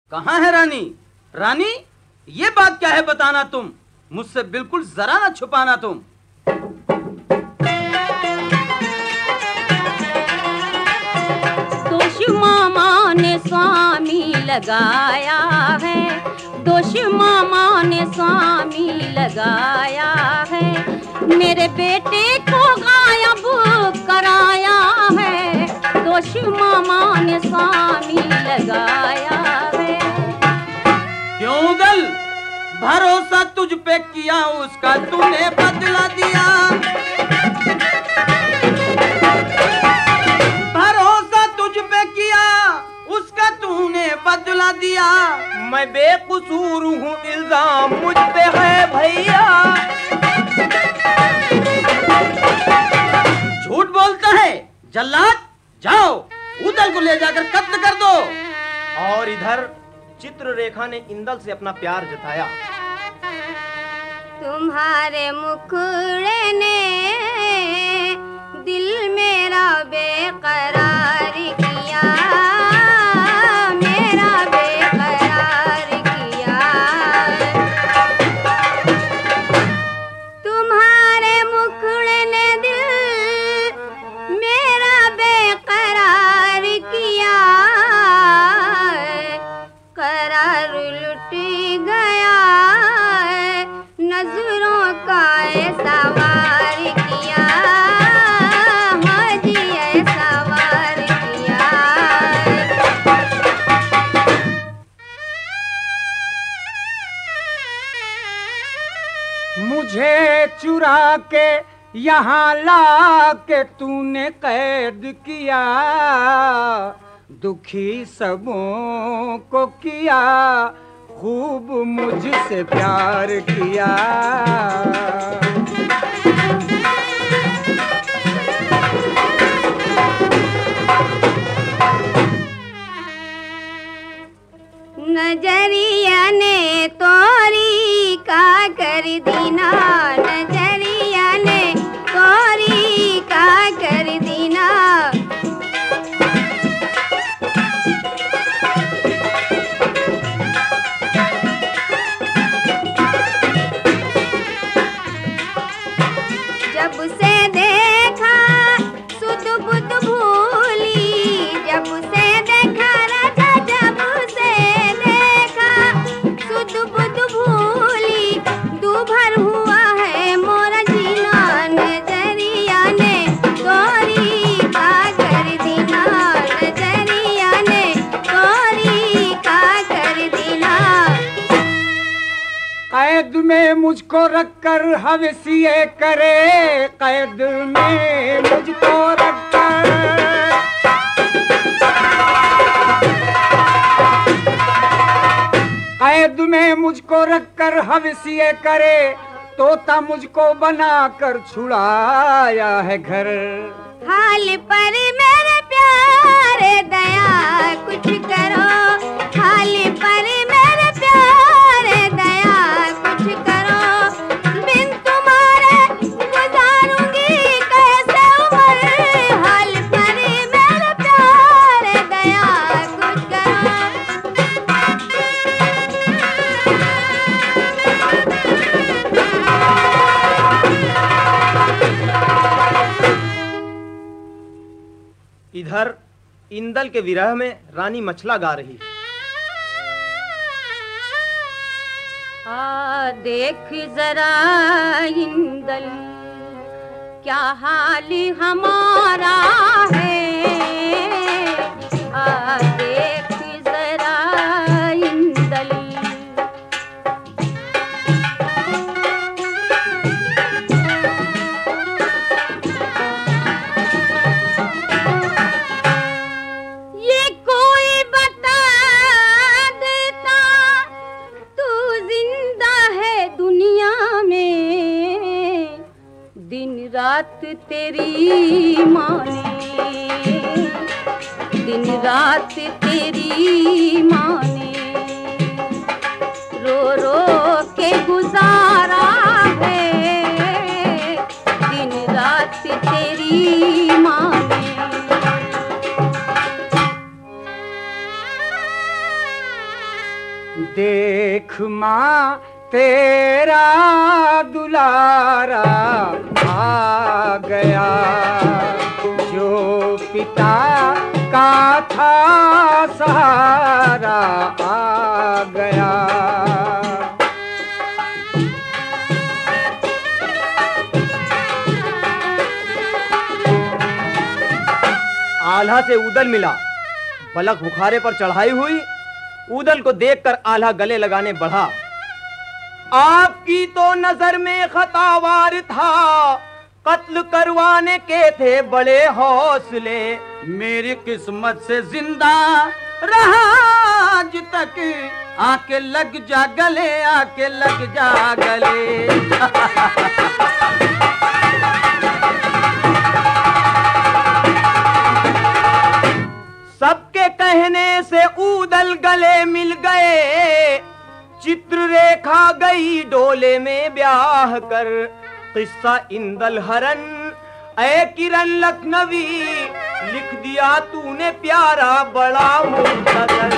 कहाँ है रानी? रानी, ये बात क्या है बताना तुम, मुझसे बिल्कुल जरा ना छुपाना तुम। दोष मामा ने स्वामी लगाया है, दोष मामा ने स्वामी लगाया है, मेरे बेटे को गायब कराया है, दोष मामा ने स्वामी लगाया है। क्यों दल, भरोसा तुझ पे किया, उसका तूने बदला दिया। भरोसा तुझ पे किया, उसका तूने बदला दिया। मैं बेकसूर हूँ, इल्जाम मुझ पे है भैया। झूठ बोलता है जल्लाद, जाओ उदल को ले जाकर कत्ल कर दो। और इधर चित्ररेखा ने इंदल से अपना प्यार जताया। तुम्हारे मुखड़े ने दिल मेरा बेकरार किया, मेरा बेकरार किया। तुम्हारे मुखड़े ने दिल मेरा बेकरार किया, करार लुट गया, नजरों का ऐसा वार किया, हाँ जी ऐसा वार किया। मुझे चुरा के यहाँ ला के तूने कैद किया, दुखी सबों को किया, खूब मुझसे प्यार किया। नजरिया ने तोरी का कर दीना, नजरिया ने तोरी का कर दीना। जब से देखा सुध बुध भूली, जब से देखा राजा, जब से देखा सुध बुध भूली, दूभर हुआ है मोरा जीना, नजरिया ने तोरी का कर दीना, नजरिया ने तोरी का कर दीना। कैद में मुझको रखकर हवसिये करे, कैद में मुझको रखकर, कैद में मुझको रखकर हवसिये करे, तोता मुझको बनाकर छुड़ाया है घर। हाल पर मेरे प्यारे दया कुछ करो, हाल पर मेरे प्यारे दया कुछ करो, बिन तुम्हारे गुजारूंगी कैसे उम्र, हाल पर मेरे प्यारे दया कुछ करो। इधर इंदल के विरह में रानी मछला गा रही। देख जरा इंदल क्या हाल हमारा है, देख जरा इंदल। ये कोई बता देता तू जिंदा है दुनिया में, दिन रात तेरी माने, दिन रात तेरी माने, रो रो के गुजारा है, दिन रात तेरी माने। देख माँ तेरा दुलारा आ गया, जो पिता का था सहारा आ गया। आल्हा से ऊदल मिला, बलक बुखारे पर चढ़ाई हुई। ऊदल को देखकर आल्हा गले लगाने बढ़ा। आपकी तो नजर में खतावार था, कत्ल करवाने के थे बड़े हौसले। मेरी किस्मत से जिंदा रहा आज तक, आके लग जा गले, आके लग जा गले। सबके कहने से ऊदल गले मिल गए, चित्ररेखा गई डोले में ब्याह कर। किस्सा इंदल हरन ऐ किरण लखनवी, लिख दिया तूने प्यारा बड़ा मुख्तसर।